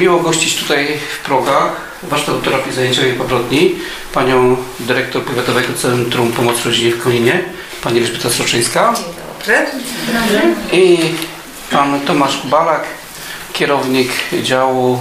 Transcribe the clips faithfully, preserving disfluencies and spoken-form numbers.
miło gościć tutaj w progach warsztatu terapii zajęciowej Paprotni panią dyrektor Powiatowego Centrum Pomocy Rodzinie w Koninie, pani Elżbieta Sroczyńska. Dzień dobry. I pan Tomasz Kubalak, kierownik działu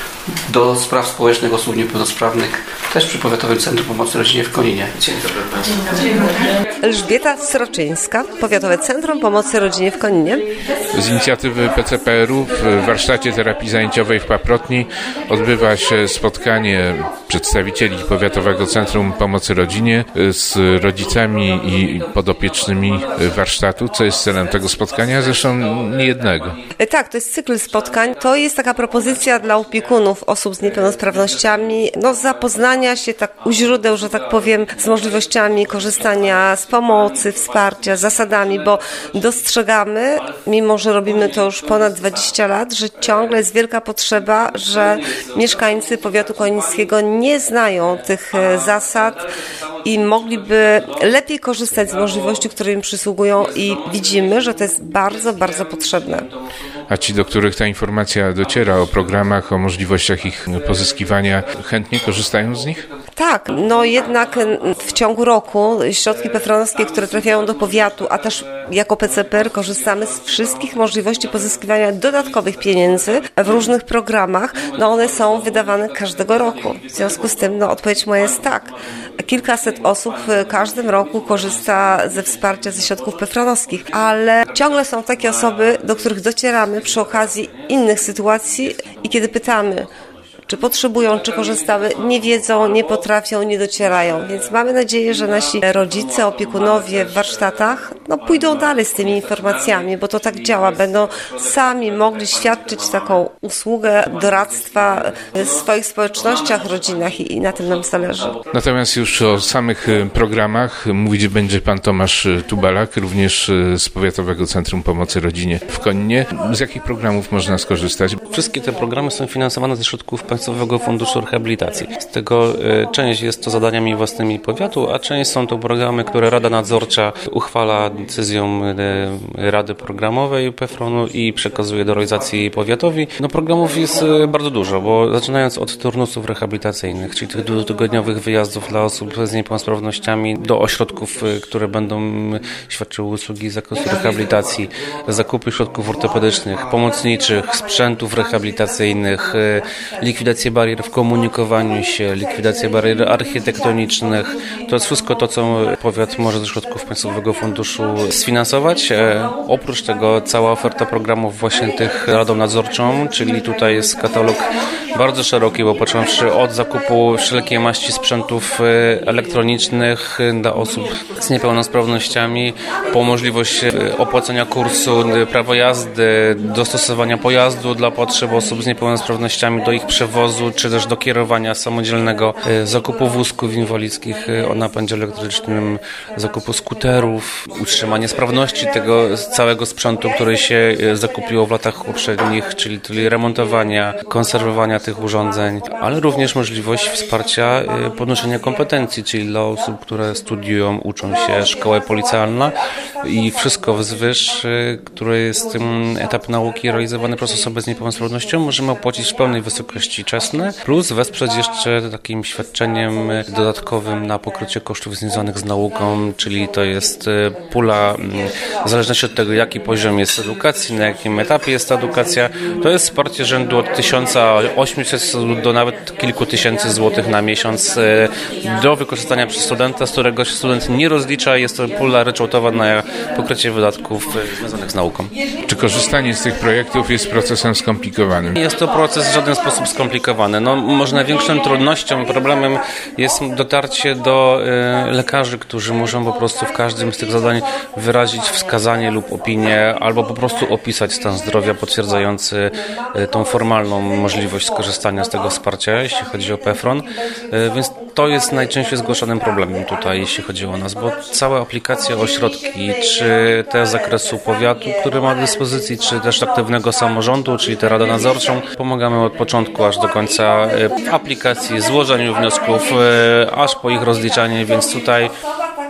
do spraw społecznych osób niepełnosprawnych, też przy Powiatowym Centrum Pomocy Rodzinie w Koninie. Dzień dobry Państwu. Dzień dobry. Elżbieta Sroczyńska, Powiatowe Centrum Pomocy Rodzinie w Koninie. Z inicjatywy P C P R-u w warsztacie terapii zajęciowej w Paprotni odbywa się spotkanie przedstawicieli Powiatowego Centrum Pomocy Rodzinie z rodzicami i podopiecznymi warsztatu. Co jest celem tego spotkania? Zresztą nie jednego. Tak, to jest cykl spotkań. To jest taka propozycja dla opiekunów osób z niepełnosprawnościami, no zapoznania się tak u źródeł, że tak powiem, z możliwościami korzystania z pomocy, wsparcia, zasadami, bo dostrzegamy, mimo że robimy to już ponad dwadzieścia lat, że ciągle jest wielka potrzeba, że mieszkańcy powiatu konińskiego nie znają tych zasad i mogliby lepiej korzystać z możliwości, które im przysługują, i widzimy, że to jest bardzo, bardzo potrzebne. A ci, do których ta informacja dociera o programach, o możliwościach ich pozyskiwania, chętnie korzystają z nich? Tak, no jednak w ciągu roku środki pefronowskie, które trafiają do powiatu, a też jako P C P R korzystamy z wszystkich możliwości pozyskiwania dodatkowych pieniędzy w różnych programach. No one są wydawane każdego roku. W związku z tym no odpowiedź moja jest tak. Kilkaset osób w każdym roku korzysta ze wsparcia ze środków pefronowskich, ale ciągle są takie osoby, do których docieramy przy okazji innych sytuacji i kiedy pytamy, czy potrzebują, czy korzystały, nie wiedzą, nie potrafią, nie docierają. Więc mamy nadzieję, że nasi rodzice, opiekunowie w warsztatach no, pójdą dalej z tymi informacjami, bo to tak działa. Będą sami mogli świadczyć taką usługę doradztwa w swoich społecznościach, rodzinach i, i na tym nam zależy. Natomiast już o samych programach mówić będzie pan Tomasz Kubalak, również z Powiatowego Centrum Pomocy Rodzinie w Koninie. Z jakich programów można skorzystać? Wszystkie te programy są finansowane ze środków Państwowego Funduszu Rehabilitacji. Z tego część jest to zadaniami własnymi powiatu, a część są to programy, które Rada Nadzorcza uchwala decyzją Rady Programowej PEFRON-u i przekazuje do realizacji powiatowi. No programów jest bardzo dużo, bo zaczynając od turnusów rehabilitacyjnych, czyli tych dwutygodniowych wyjazdów dla osób z niepełnosprawnościami do ośrodków, które będą świadczyły usługi z zakresu rehabilitacji, zakupy środków ortopedycznych, pomocniczych, sprzętów rehabilitacyjnych, likwidację barier w komunikowaniu się, likwidację barier architektonicznych. To jest wszystko to, co powiat może ze środków Państwowego Funduszu sfinansować. E, oprócz tego cała oferta programów właśnie tych Radą Nadzorczą, czyli tutaj jest katalog bardzo szeroki, bo począwszy od zakupu wszelkiej maści sprzętów elektronicznych dla osób z niepełnosprawnościami, po możliwość opłacenia kursu prawo jazdy, dostosowania pojazdu dla potrzeb osób z niepełnosprawnościami do ich przewozu, czy też do kierowania samodzielnego, zakupu wózków inwalidzkich o napędzie elektrycznym, zakupu skuterów, utrzymanie sprawności tego całego sprzętu, który się zakupiło w latach poprzednich, czyli, czyli remontowania, konserwowania tych urządzeń, ale również możliwość wsparcia podnoszenia kompetencji, czyli dla osób, które studiują, uczą się, szkoła policjalna i wszystko wzwyż, który jest etap nauki realizowany przez osoby z niepełnosprawnością, możemy opłacić w pełnej wysokości czesne, plus wesprzeć jeszcze takim świadczeniem dodatkowym na pokrycie kosztów związanych z nauką, czyli to jest pula, w zależności od tego, jaki poziom jest edukacji, na jakim etapie jest ta edukacja, to jest wsparcie rzędu od tysiąca osiemset do nawet kilku tysięcy złotych na miesiąc do wykorzystania przez studenta, z którego się student nie rozlicza. Jest to pula ryczałtowa na pokrycie wydatków związanych z nauką. Czy korzystanie z tych projektów jest procesem skomplikowanym? Jest to proces w żaden sposób skomplikowany. No, może największą trudnością i problemem jest dotarcie do y, lekarzy, którzy muszą po prostu w każdym z tych zadań wyrazić wskazanie lub opinię, albo po prostu opisać stan zdrowia potwierdzający y, tą formalną możliwość skorzystania z tego wsparcia, jeśli chodzi o PEFRON. Y, więc to jest najczęściej zgłaszanym problemem tutaj, jeśli chodzi o nas, bo całe aplikacje o środki, czy te z zakresu powiatu, który ma do dyspozycji, czy też aktywnego samorządu, czyli tę Radę Nadzorczą, pomagamy od początku aż do końca aplikacji, złożeniu wniosków, aż po ich rozliczanie, więc tutaj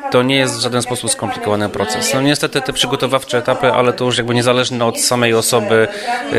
to nie jest w żaden sposób skomplikowany proces. No niestety te przygotowawcze etapy, ale to już jakby niezależne od samej osoby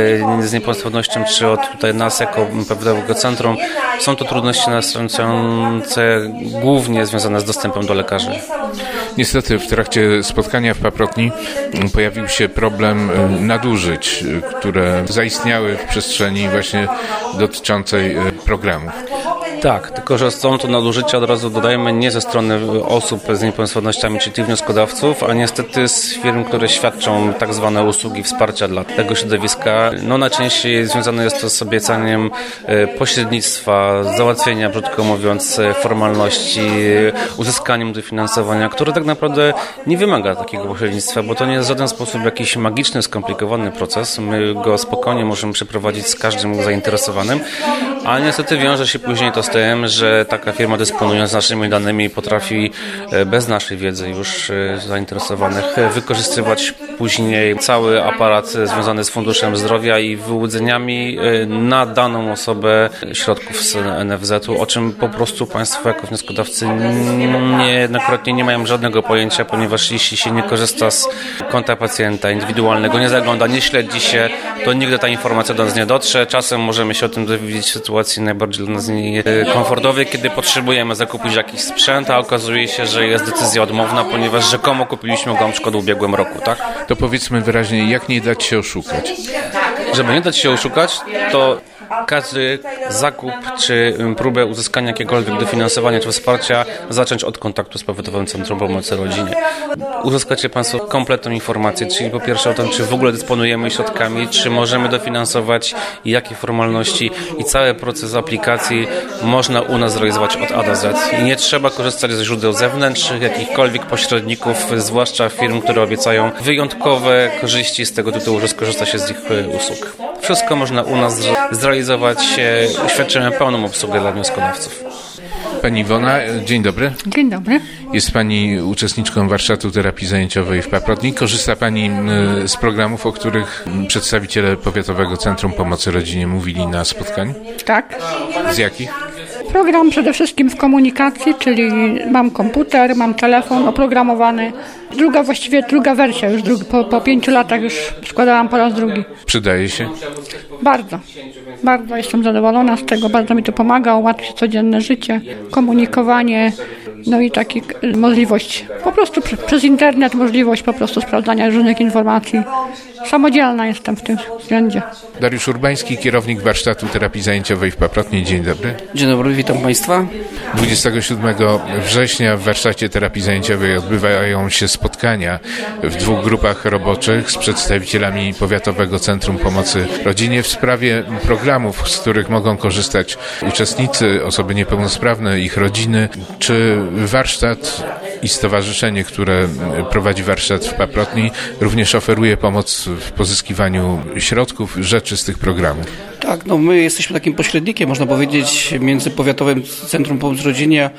z niepełnosprawnością, czy od tutaj nas jako pewnego centrum, są to trudności nastręczające głównie związane z dostępem do lekarzy. Niestety w trakcie spotkania w Paprotni pojawił się problem nadużyć, które zaistniały w przestrzeni właśnie dotyczącej programów. Tak, tylko że są to nadużycia, od razu dodajemy, nie ze strony osób z niepełnosprawnościami, czyli tych wnioskodawców, a niestety z firm, które świadczą tak zwane usługi wsparcia dla tego środowiska. No najczęściej związane jest to z obiecaniem pośrednictwa, załatwienia, brzydko mówiąc, formalności, uzyskaniem dofinansowania, które tak naprawdę nie wymaga takiego pośrednictwa, bo to nie jest w żaden sposób jakiś magiczny, skomplikowany proces. My go spokojnie możemy przeprowadzić z każdym zainteresowanym, a niestety wiąże się później to z tym, że taka firma, dysponując naszymi danymi, potrafi bez naszej wiedzy już zainteresowanych wykorzystywać później cały aparat związany z Funduszem Zdrowia i wyłudzeniami na daną osobę środków z N F Z-u, o czym po prostu Państwo jako wnioskodawcy niejednokrotnie nie mają żadnego pojęcia, ponieważ jeśli się nie korzysta z konta pacjenta indywidualnego, nie zagląda, nie śledzi się, to nigdy ta informacja do nas nie dotrze. Czasem możemy się o tym dowiedzieć w sytuacji najbardziej dla nas komfortowej, kiedy potrzebujemy zakupić jakiś sprzęt, a okazuje się, że jest decyzja odmowna, ponieważ rzekomo kupiliśmy go na przykład w ubiegłym roku, tak? To powiedzmy wyraźnie, jak nie dać się oszukać? Żeby nie dać się oszukać, to każdy zakup czy próbę uzyskania jakiegokolwiek dofinansowania czy wsparcia zacząć od kontaktu z Powiatowym Centrum Pomocy Rodzinie. Uzyskacie Państwo kompletną informację, czyli po pierwsze o tym, czy w ogóle dysponujemy środkami, czy możemy dofinansować, jakie formalności i cały proces aplikacji można u nas zrealizować od A do Z. I nie trzeba korzystać ze źródeł zewnętrznych, jakichkolwiek pośredników, zwłaszcza firm, które obiecają wyjątkowe korzyści z tego tytułu, że skorzysta się z ich usług. Wszystko można u nas zrealizować. Świadczymy pełną obsługę dla wnioskodawców. Pani Iwona, dzień dobry. Dzień dobry. Jest Pani uczestniczką warsztatu terapii zajęciowej w Paprotni. Korzysta Pani z programów, o których przedstawiciele Powiatowego Centrum Pomocy Rodzinie mówili na spotkaniu? Tak. Z jakich? Program przede wszystkim w komunikacji, czyli mam komputer, mam telefon oprogramowany. Druga, właściwie druga wersja, już drugi, po, po pięciu latach już składałam po raz drugi. Przydaje się? Bardzo. Bardzo jestem zadowolona z tego, bardzo mi to pomaga, ułatwi codzienne życie, komunikowanie, no i taki możliwość, po prostu pr- przez internet możliwość po prostu sprawdzania różnych informacji. Samodzielna jestem w tym względzie. Dariusz Urbański, kierownik warsztatu terapii zajęciowej w Paprotni. Dzień dobry. Dzień dobry, witam Państwa. dwudziestego siódmego września w warsztacie terapii zajęciowej odbywają się spotkania w dwóch grupach roboczych z przedstawicielami Powiatowego Centrum Pomocy Rodzinie w sprawie programów, z których mogą korzystać uczestnicy, osoby niepełnosprawne, ich rodziny. Czy warsztat i stowarzyszenie, które prowadzi warsztat w Paprotni, również oferuje pomoc w pozyskiwaniu środków, rzeczy z tych programów? Tak, no my jesteśmy takim pośrednikiem, można powiedzieć, między Powiatowym Centrum Pomocy Rodzinie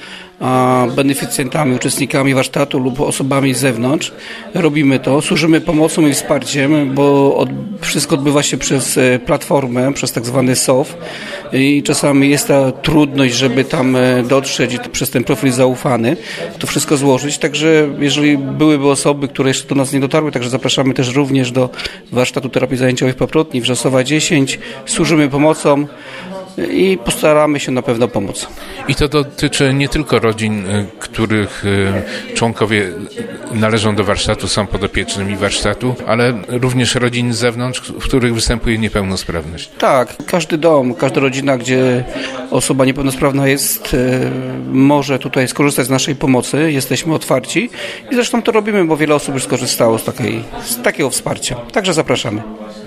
a beneficjentami, uczestnikami warsztatu lub osobami z zewnątrz. Robimy to, służymy pomocą i wsparciem, bo od, wszystko odbywa się przez platformę, przez tak zwany S O F i czasami jest ta trudność, żeby tam dotrzeć przez ten profil zaufany, to wszystko złożyć. Także jeżeli byłyby osoby, które jeszcze do nas nie dotarły, także zapraszamy też również do warsztatu terapii zajęciowej w Paprotni, Wrzasowa dziesięć. Służymy pomocą i postaramy się na pewno pomóc. I to dotyczy nie tylko rodzin, których członkowie należą do warsztatu, są podopiecznymi warsztatu, ale również rodzin z zewnątrz, w których występuje niepełnosprawność. Tak, każdy dom, każda rodzina, gdzie osoba niepełnosprawna jest, może tutaj skorzystać z naszej pomocy. Jesteśmy otwarci i zresztą to robimy, bo wiele osób już skorzystało z, takiej, z takiego wsparcia. Także zapraszamy.